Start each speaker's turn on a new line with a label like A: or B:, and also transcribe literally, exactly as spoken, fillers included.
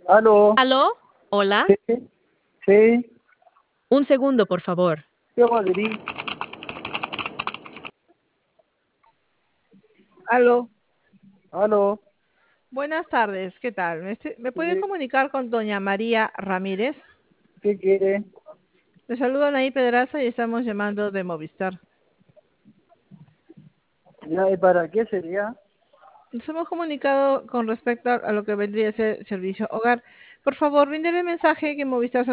A: Aló,
B: ¿Aló? Hola.
A: sí, sí,
B: Un segundo, por favor.
A: yo Madrid,
C: Aló,
A: aló,
C: buenas tardes, ¿qué tal? ¿Me, este- ¿me puede
A: sí,
C: comunicar con doña María Ramírez?
A: ¿qué quiere?
C: Le saludan ahí Pedraza y estamos llamando de Movistar.
A: Ya, ¿y para qué sería?
C: Nos hemos comunicado con respecto a a lo que vendría a ser servicio hogar. Por favor, bríndele el mensaje que Movistar se